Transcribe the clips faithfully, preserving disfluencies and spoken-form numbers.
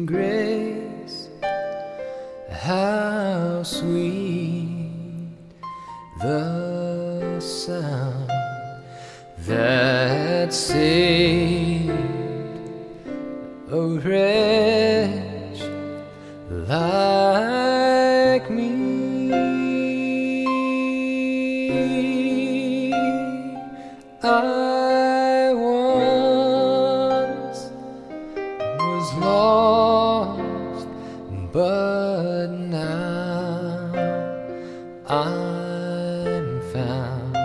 Amazing grace, how sweet the sound that saved a wretch like me. I once was lost, but now I'm found.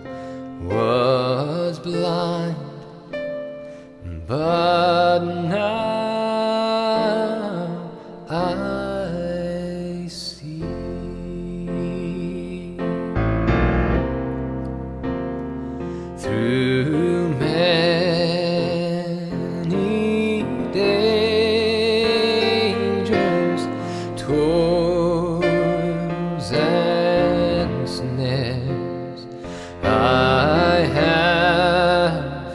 Was blind, but now I see. Through many dangers, toils and snares, I have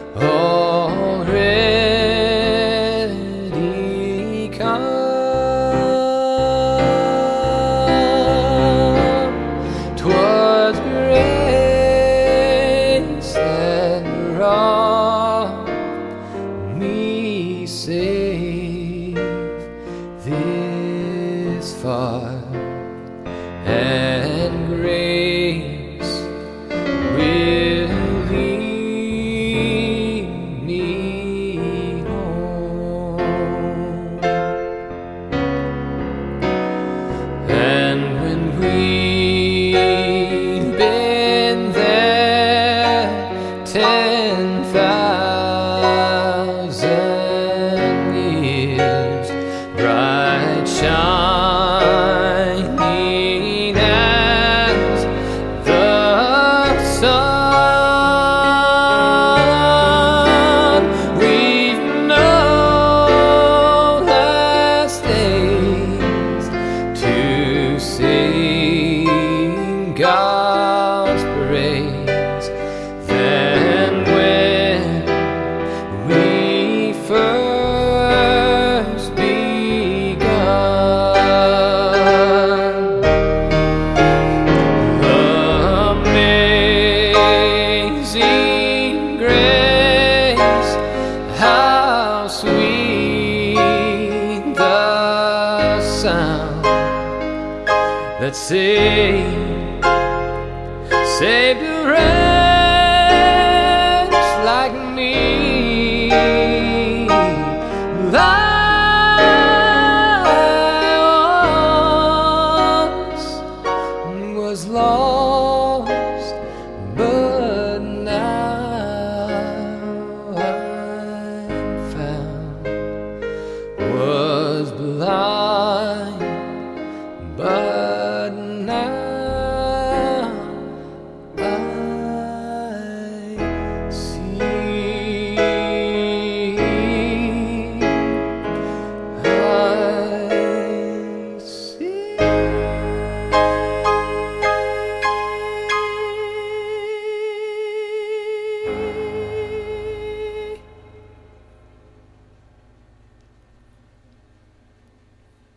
already come. 'Twas grace that brought me safe this far, and grace will lead me home. And when we've been there ten thousand years, bright shining as the sun, we've no last days to sing God's praise than when we first begun. Amazing grace, how sweet the sound that saved, saved a wretch like me. Like